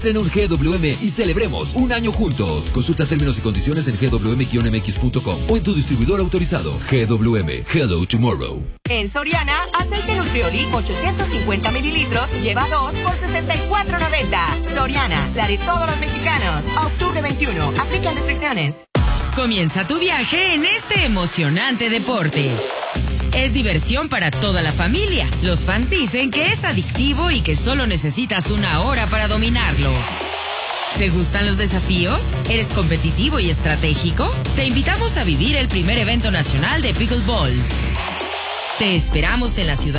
En un GWM y celebremos un año juntos. Consulta términos y condiciones en gwm-mx.com o en tu distribuidor autorizado. GWM, Hello Tomorrow. En Soriana, aceite Nutrioli 850 mililitros, lleva 2 por $64.90. Soriana, la de todos los mexicanos. A octubre 21, aplican restricciones. Comienza tu viaje en este emocionante deporte. Es diversión para toda la familia. Los fans dicen que es adictivo y que solo necesitas una hora para dominarlo. ¿Te gustan los desafíos? ¿Eres competitivo y estratégico? Te invitamos a vivir el primer evento nacional de Pickleball. Te esperamos en la ciudad